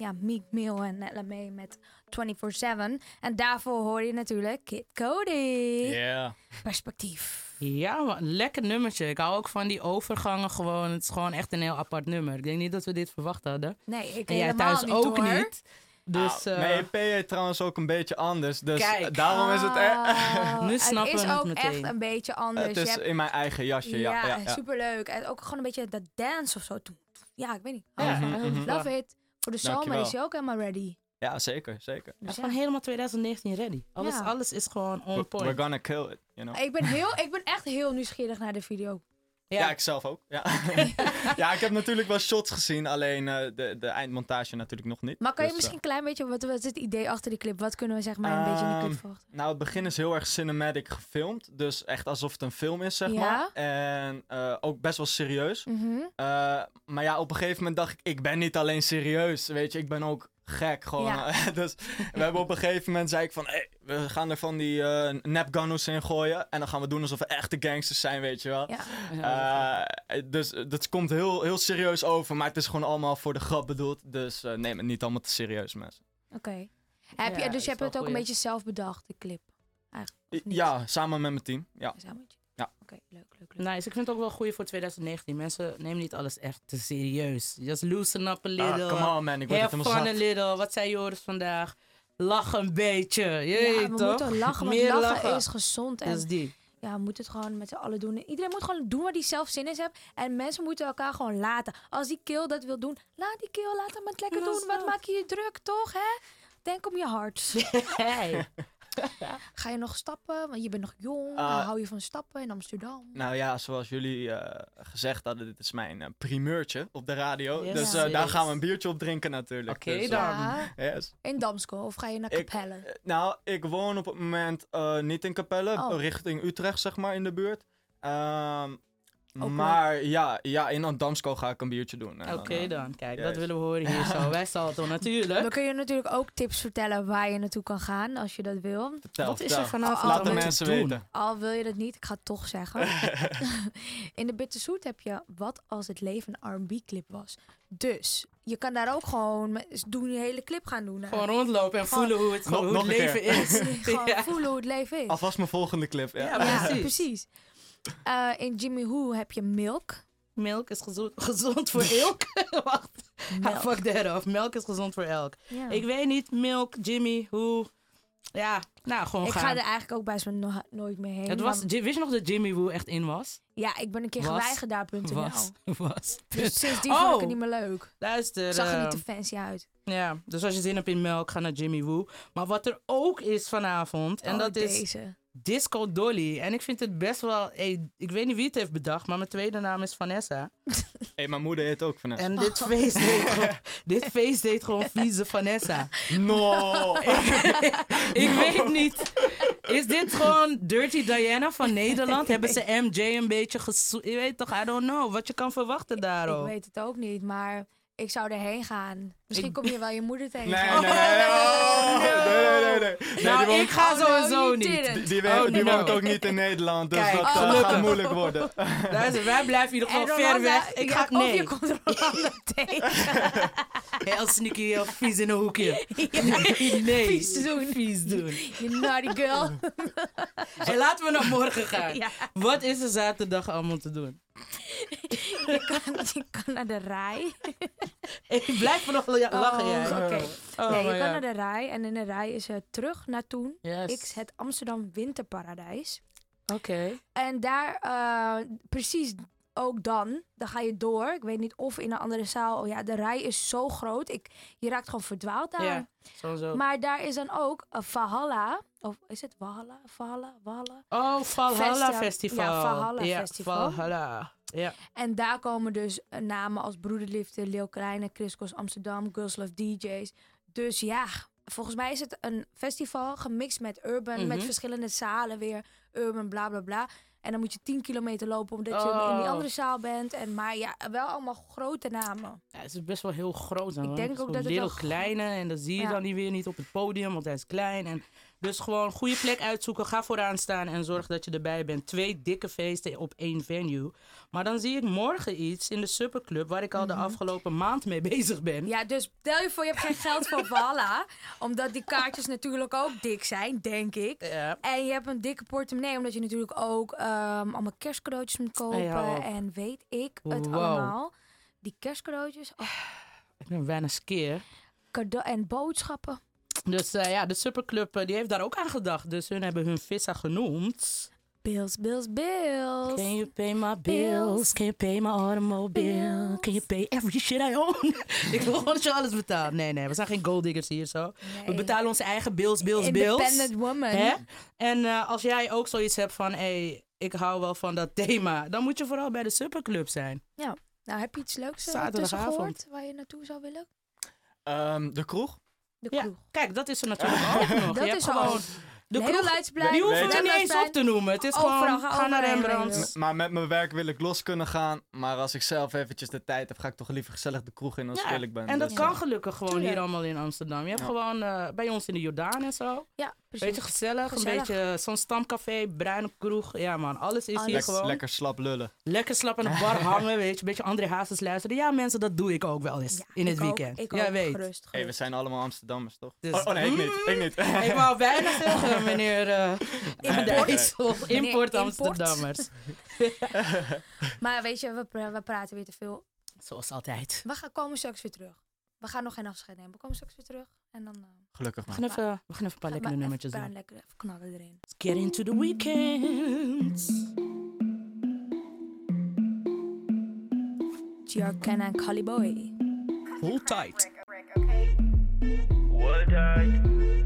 Meek Mill en Ella May met 24/7. En daarvoor hoor je natuurlijk Kid Cudi. Yeah. Perspectief. Ja, maar een lekker nummertje. Ik hou ook van die overgangen gewoon. Het is gewoon echt een heel apart nummer. Ik denk niet dat we dit verwacht hadden. Nee, ik en jij helemaal thuis niet, ook hoor. niet. Dus, mijn EP heet trouwens ook een beetje anders. Dus Kijk. daarom is het... Nu snappen het we is het ook meteen. echt een beetje anders. Het is Je hebt- in mijn eigen jasje, ja. superleuk. En ook gewoon een beetje dat dance of zo. Ja, ik weet niet. Ja, Love it. Voor de zomer Dankjewel. is hij ook helemaal ready. Ja, zeker. Hij is Dus gewoon helemaal 2019 ready. Alles is gewoon on point. We're gonna kill it, you know. Ik ben echt heel nieuwsgierig naar de video. Ja, ik zelf ook. Ja. Ja, ik heb natuurlijk wel shots gezien, alleen de eindmontage natuurlijk nog niet. Maar kan je Dus, misschien een klein beetje, wat is het idee achter die clip? Wat kunnen we zeg maar een beetje in de clip verwachten? Nou, het begin is heel erg cinematic gefilmd. Dus echt alsof het een film is, zeg Ja. maar. En ook best wel serieus. Maar ja, op een gegeven moment dacht ik ben niet alleen serieus. Weet je, ik ben ook gek gewoon. Ja. Dus we hebben op een gegeven moment zei ik van... Hey, we gaan er van die nepgunnels in gooien. En dan gaan we doen alsof we echte gangsters zijn, weet je wel. Dus dat komt heel serieus over. Maar het is gewoon allemaal voor de grap bedoeld. Dus neem het niet allemaal te serieus, mensen. Oké. Ja, Dus je hebt wel het ook een goeie. beetje zelf bedacht, de clip? Eigenlijk, of niet? Ja, samen met mijn team. Ja. Ja. Oké, leuk. Nice, ik vind het ook wel goed voor 2019. Mensen nemen niet alles echt te serieus. Just loosen up a little. come on, man. Ik word het Have helemaal fun a zat. little. Wat zei Joris vandaag? Lach een beetje. Je Ja, weet we toch? moeten lachen, want Meer lachen is gezond. En Dat is die. ja, we moeten het gewoon met z'n allen doen. Iedereen moet gewoon doen waar hij zelf zin in heeft. En mensen moeten elkaar gewoon laten. Als die kill dat wil doen, laat die kill, laat hem het lekker doen. Wat maak je je druk, toch, hè? Denk om je hart. Hey. Ga je nog stappen? Want je bent nog jong. Hou je van stappen in Amsterdam? Nou ja, zoals jullie gezegd hadden, dit is mijn primeurtje op de radio. Yes. Dus Ja. daar gaan we een biertje op drinken natuurlijk. Oké, Dus, dan. Ja. Yes. In Damsko of ga je naar Capelle? Nou, ik woon op het moment niet in Capelle, Oh. richting Utrecht zeg maar in de buurt. Ook Maar ja, in Damsko ga ik een biertje doen. En Oké dan, kijk, dat juist. willen we horen hier zo. Wij Salto natuurlijk. We kunnen je natuurlijk ook tips vertellen waar je naartoe kan gaan als je dat wil. Wat is er vanavond Laat om de te mensen doen? weten. Al wil je dat niet, ik ga het toch zeggen. In de Bitterzoet heb je Wat als het leven een R&B clip was. Dus je kan daar ook gewoon doen, die hele clip gaan doen. Gewoon rondlopen en voelen hoe het, hoe het nog een leven keer. is. Gewoon Ja. voelen hoe het leven is. Alvast mijn volgende clip. Ja. Ja, precies. precies. In Jimmy Who heb je Milk. Melk is gezond voor elk. Wacht. Melk. Fuck that off. Melk is gezond voor elk. Ja. Ik weet niet, Milk, Jimmy, hoe. Ja, nou gewoon Ik gaan. ga er eigenlijk ook bijna nooit meer heen. Het was, maar- wist je nog dat Jimmy Woo echt in was? Ja, ik ben een keer Was. geweigerd daar.nl. Was. Dus sindsdien vond ik het niet meer leuk. Luister. Zag er niet te fancy uit. Ja, dus als je zin hebt in melk, ga naar Jimmy Woo. Maar wat er ook is vanavond, en dat is deze. Disco Dolly. En ik vind het best wel... ik weet niet wie het heeft bedacht, maar mijn tweede naam is Vanessa. Hey, mijn moeder heet ook Vanessa. En dit feest deed gewoon vieze Vanessa. No! Ik weet niet. Is dit gewoon Dirty Diana van Nederland? Hebben ze MJ een beetje Je weet toch, I don't know. Wat je kan verwachten Ik daarop. weet het ook niet, maar ik zou erheen gaan. Misschien kom je wel je moeder tegen. Nee. Nou, die ik ga Oh, no, sowieso you niet. didn't. Die no. woont ook niet in Nederland, dus Kijk, dat gelukkig. gaat moeilijk worden. Luister, wij blijven in ieder geval En ver Rolanda, weg. Ik ga... Of Nee. je komt Rolanda tegen. Heel sneaky, heel vies in een hoekje. Nee. Vies doen. You naughty girl. Hey, laten we naar morgen gaan. Ja. Wat is er zaterdag allemaal te doen? Je kan naar de Rij. Ik blijf me nog lachen, jij. Oké. Oh Nee, je my kan God. naar de Rij. En in de Rij is het terug naar toen. Yes. X, het Amsterdam Winterparadijs. Oké. En daar, precies ook dan ga je door. Ik weet niet of in een andere zaal. Oh ja, de rij is zo groot. Je raakt gewoon verdwaald daar. Ja, sowieso. Maar daar is dan ook een Valhalla. Of is het Valhalla? Oh, Valhalla Festival. Ja, Valhalla Ja, Festival. Valhalla. Ja. En daar komen dus namen als Broederliefde, Leeuw Kleine, Chris Cross Amsterdam, Girls Love DJ's. Dus ja, volgens mij is het een festival gemixt met urban, met verschillende zalen weer. Urban, bla bla bla. En dan moet je 10 kilometer lopen omdat je in die andere zaal bent. Maar ja, wel allemaal grote namen. Ja, het is best wel heel groot. Ik denk ook dat het heel wel kleine. En dat zie je dan niet weer niet op het podium, want hij is klein. En Dus gewoon een goede plek uitzoeken. Ga vooraan staan en zorg dat je erbij bent. 2 dikke feesten op 1 venue. Maar dan zie ik morgen iets in de Superclub waar ik al de afgelopen maand mee bezig ben. Ja, dus stel je voor je hebt geen geld voor Valhalla. Omdat die kaartjes natuurlijk ook dik zijn, denk ik. Ja. En je hebt een dikke portemonnee, omdat je natuurlijk ook allemaal kerstcadeautjes moet kopen. Ja. En weet ik het Wow. allemaal. Die kerstcadeautjes. Oh, Ik ben bijna skeer. en boodschappen. Dus de Superclub die heeft daar ook aan gedacht. Dus hun hebben hun vissa genoemd. Bills, bills, bills. Can you pay my bills? Can you pay my automobile? Can you pay every shit I own? Ik wil gewoon dat je alles betaalt. Nee, we zijn geen golddiggers hier zo. Nee. We betalen onze eigen bills. Independent woman. Hè? En als jij ook zoiets hebt van, ik hou wel van dat thema, dan moet je vooral bij de Superclub zijn. Ja. Nou, heb je iets leuks tussen Zaterdagavond. gehoord waar je naartoe zou willen? De kroeg? De Ja, kroeg. kijk, dat is er natuurlijk ook nog. Dat Je hebt is al. gewoon de Heel kroeg, Leidsplein, die hoeven we Weet niet je- eens op te noemen. Het is Overal, gewoon, ga ga naar overheen Rembrandt. rijden. Maar met mijn werk wil ik los kunnen gaan. Maar als ik zelf eventjes de tijd heb, ga ik toch liever gezellig de kroeg in als ik eerlijk ben. En dat Dus, kan gelukkig gewoon Tuurlijk. hier allemaal in Amsterdam. Je hebt Ja. gewoon bij ons in de Jordaan en zo. Ja, precies. Beetje gezellig, een beetje zo'n stamcafé, bruine kroeg. Ja man, alles is hier Lek- gewoon. lekker slap lullen. Lekker slap aan de bar hangen, weet je. Een beetje André Hazes luisteren. Ja mensen, dat doe ik ook wel eens in het ik ook, weekend. ik Jij ook, weet. gerust. Hey, we zijn allemaal Amsterdammers, toch? Dus- oh nee, ik niet. Ik niet. Ik wou bijna zeggen, meneer Nee, de nee. IJssel. Import Import. Amsterdammers. Maar weet je, we praten weer te veel. Zoals altijd. Komen straks weer terug. We gaan nog geen afscheid nemen. We komen straks weer terug. En dan Gelukkig We maar. gaan even een paar lekkere nummertjes doen. lekker even knallen erin. Let's get into the weekend. Giarken en Cali Boy. Hold tight. Hold tight.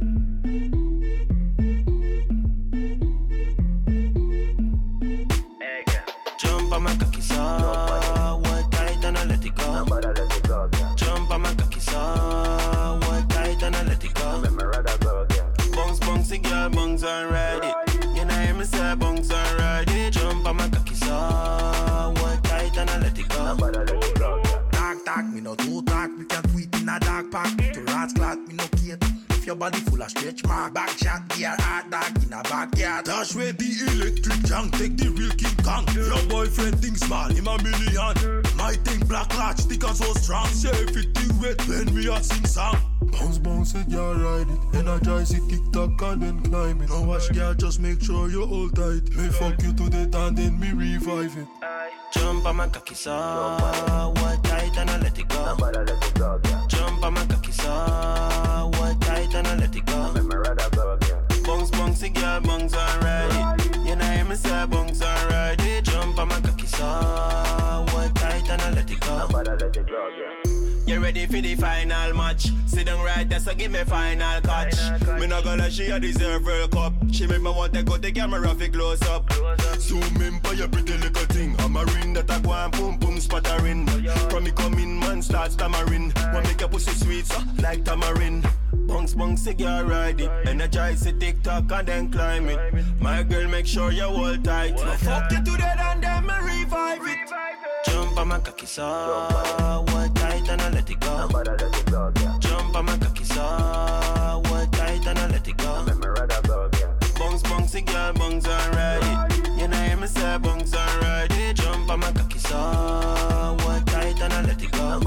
Jump on my cocky saw, hold tight and I let it go. Jump on my cocky saw, hold tight and I let it go. Bounce, bounce, girl, bounce and ride it. You know hear me say bounce and ride it. Jump on my cocky saw, hold tight and I let it go. Talk, me no do talk, we can tweet in a dark pack. To rats clot, me no care. If your body full of stretch mark, back shot, gear, hard dog in a backyard. Dash with the electric junk, take the real King Kong. Your boyfriend think small, him a million. My thing black latch, stick and so strong. Say everything wet when we a sing song. Bounce, bounce it, yeah, ride it. Energize it, tick tock and then climb it. Don't watch, girl, just make sure you hold tight. Me fuck you to death and then me revive it. Jump on my cocky saw, hold tight and I let it go. Jump on my cocky saw, hold tight and I let it go. Bounce, bounce, girl, bounce and ride it. You know hear me say bounce and ride it. Jump on my cocky saw, hold tight and I let it go. You ready for the final match? Sit down right there, so give me final catch. Me not gonna she a deserve World Cup. She make me want to go the camera fi close up. Zoom in for your pretty little thing. I'm a ring that I go and boom boom spattering. From me coming man start stammering. Want make your pussy sweet so like tamarind. Bounce bounce girl ride it. Energize it TikTok and then climb it. My girl make sure you hold tight. Fuck you to that and then me revive it. Jump on my cocky saw, hold tight and I let it go. Jump on my cocky saw, hold tight and I let it go. Bounce, bounce, girl, bounce and ride it. You know hear me say bounce and ride it. Jump on my cocky saw, hold tight and I let it go.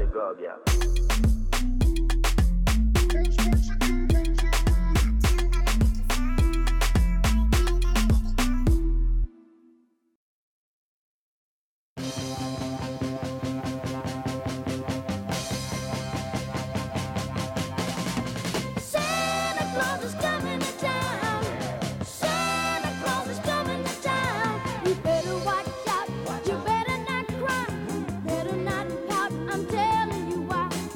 Santa Claus is coming to town. Santa Claus is coming to town. You better watch out. You better not cry. Better not pout. I'm telling you why.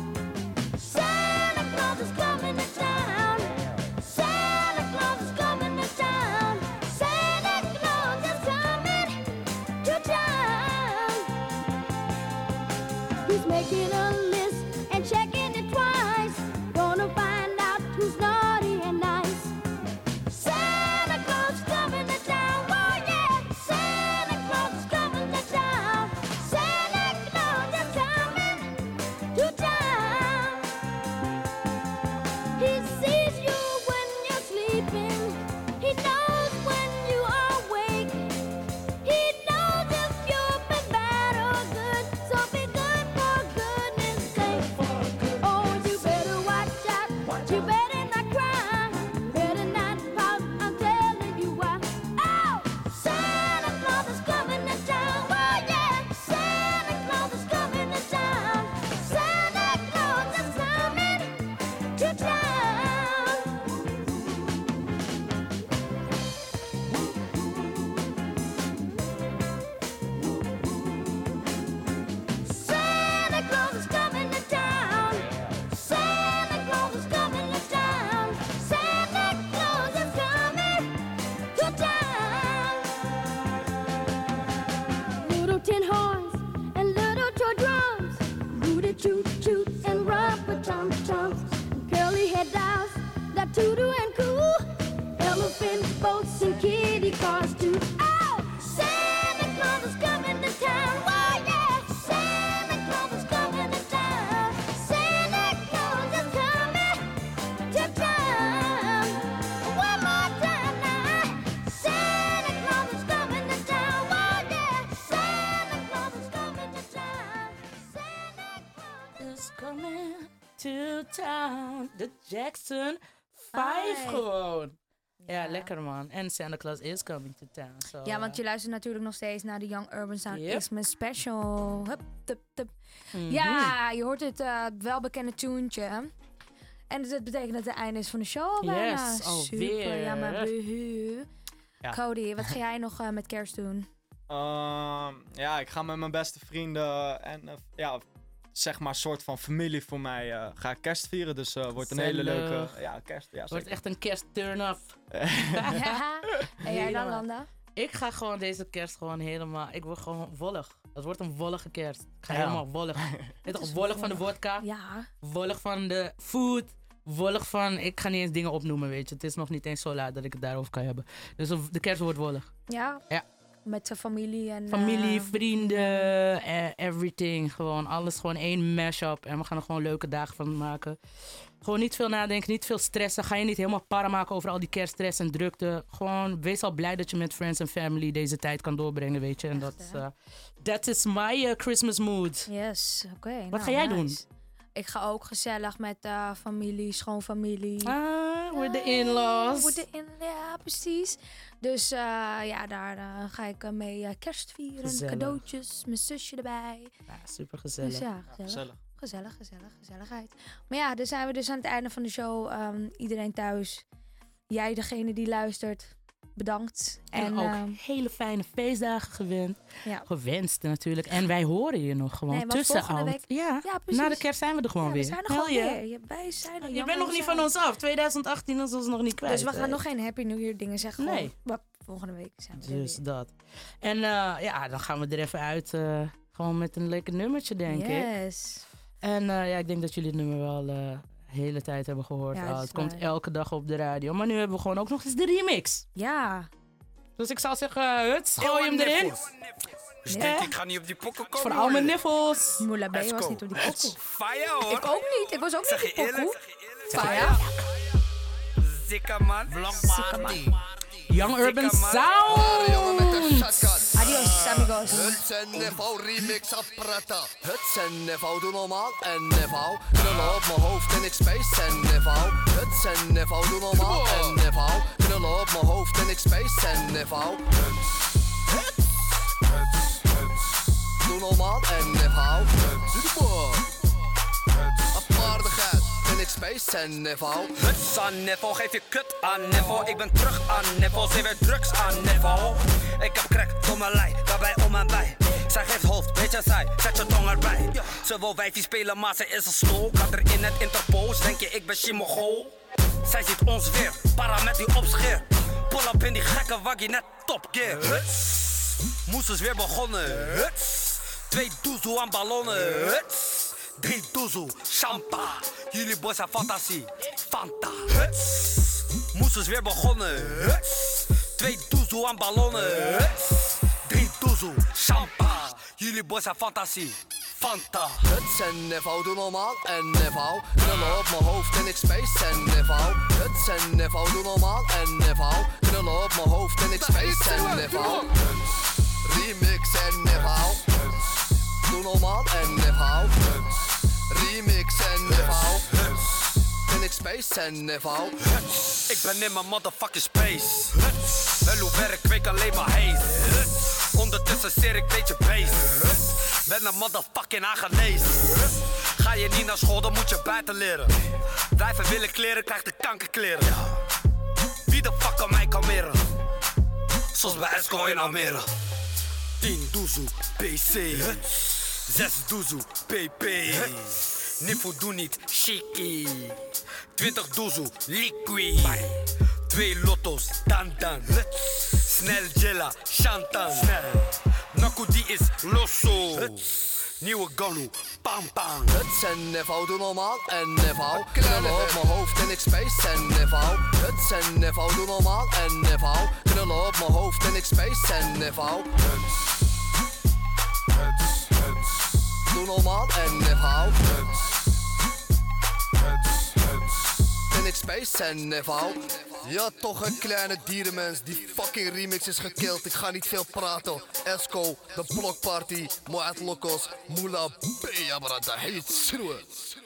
Tutu and cool. Elephant boats and kitty cars too. Oh, Santa Claus is coming to town. Oh yeah, Santa Claus is coming to town. Santa Claus is coming to town. One more time now. Santa Claus is coming to town. Oh yeah, Santa Claus is coming to town. Santa Claus is coming to town. De Jackson 5 gewoon. Ja, lekker man. En Santa Claus is coming to town. So, ja, want je luistert natuurlijk nog steeds naar de Young Urban Sound Yep. Xmas Special. Hup, tup, tup. Ja, je hoort het welbekende tuentje. En dat betekent dat het einde is van de show al bijna. Yes, alweer. Super, ja, maar behu. Ja. Cody, wat ga jij nog met kerst doen? Ja, ik ga met mijn beste vrienden en ja, zeg maar soort van familie voor mij ga ik kerst vieren. Dus wordt een hele leuke kerst. Ja, wordt echt een kerst turn-off. Ja. En jij dan, Landa? Ik ga gewoon deze kerst gewoon helemaal... Ik word gewoon wollig. Het wordt een wollige kerst. Ik ga helemaal wollig. Weet toch, wollig van de vodka. Ja. Wollig van de food. Wollig van... Ik ga niet eens dingen opnoemen, weet je. Het is nog niet eens zo laat dat ik het daarover kan hebben. Dus de kerst wordt wollig. Ja? Ja. Met zijn familie en... Familie, vrienden, everything. Gewoon alles, gewoon één mashup. En we gaan er gewoon leuke dagen van maken. Gewoon niet veel nadenken, niet veel stressen. Ga je niet helemaal para maken over al die kerststress en drukte. Gewoon wees al blij dat je met friends en family deze tijd kan doorbrengen, weet je. En dat is my Christmas mood. Yes, oké. Wat ga jij doen? Ik ga ook gezellig met familie, schoonfamilie. With the in-laws. Ja, precies. Dus ja, daar ga ik mee kerst vieren. Gezellig. Cadeautjes, mijn zusje erbij. Ja, super gezellig. Dus ja, gezelligheid. Maar ja, dan zijn we dus aan het einde van de show. Iedereen thuis. Jij, degene die luistert, bedankt. En ook hele fijne feestdagen gewenst natuurlijk. En wij horen je nog gewoon tussenuit. Ja, na de kerst zijn we er gewoon weer. We zijn er gewoon weer. Wij zijn er. Je bent nog niet van ons af. 2018 is ons nog niet kwijt. Dus we gaan nog geen Happy New Year dingen zeggen. Nee. Volgende week zijn we dus weer. Dat. En ja, dan gaan we er even uit. Gewoon met een lekker nummertje, denk ik. Yes. En ja, ik denk dat jullie het nummer wel de hele tijd hebben gehoord. Ja, het komt elke dag op de radio. Maar nu hebben we gewoon ook nog eens de remix. Ja. Dus ik zou zeggen, huts, gooi hem erin. Ik ga niet op die pokken komen. Voor al mijn niffels. Moela B was niet op die pokken. Fire hoor. Ik ook niet. Ik was ook niet op die pokken. Fire. Zika man. Zika man. Young Urban Sound. Adios, amigos. Het en Nevo remix apparata. Het en Nevo doe normaal en Nevo knullen op mijn hoofd en ik space en Nevo. Het en Nevo doe normaal en Nevo knullen op mijn hoofd en ik space en Nevo. Doe normaal en Nevo. Doe de boer. Apartigheid. Ik space en Nevo. Huts aan Nevo, geef je kut aan Nevo. Ik ben terug aan Nevo, ze weer drugs aan Nevo. Ik heb crack door mijn lijn, daarbij om en bij. Zij geeft hoofd, weet je zij, zet je tong erbij. Ze wil wijfie spelen, maar ze is een snol. Kat er in het interpost, denk je ik ben Shimogo. Zij ziet ons weer, para met die opscheer. Pull up in die gekke waggie, net top gear. Huts, moes is weer begonnen. Huts, 2 doezoe aan ballonnen. Huts. 3 doezoe, champa. Jullie boys zijn fantasie, Fanta. Huts, moes is weer begonnen. Huts, 2 doezoe aan ballonnen. Huts, 3 doezoe, champa. Jullie boys zijn fantasie, Fanta. Huts en Nevo doe normaal en Nevo knullen op mijn hoofd en ik space en Nevo. Huts en Nevo doe normaal en Nevo knullen op mijn hoofd en ik space en Nevo. Remix en Nevo. Doe normaal en Nevo. Remix en Nevo. En ik space en Nevo. Ik ben in mijn motherfucking space. Wel hoe werk, ik weet alleen maar haze. Ondertussen zeer ik beetje beest. Ben een motherfucking aangenezen. Ga je niet naar school, dan moet je buiten leren. Blijven willen kleren, krijg de kankerkleren. Wie de fuck kan mij kalmeren? Zoals bij Esco in Almere. 10 doezoe, PC. 6 doezoe, PP. Niffo doe niet, shiki. 20 doezoe, liquid. 2 lotto's, dan. Snel jella, shantan. Naku die is losso. nieuwe Gonu, pam pam. Huts en Nevo, doe normaal en Nevo. Knullen op mijn hoofd en ik space en Nevo. Huts en Nevo, doe normaal en Nevo. Knullen op mijn hoofd en ik space en Nevo. Doe normaal en Nevo. En ik space en Nevo. Ja, toch een kleine dierenmens. Die fucking remix is gekild. Ik ga niet veel praten. Esco, de blokparty, Moat Locos, Moula, Bea, brada, heet schreeuwen.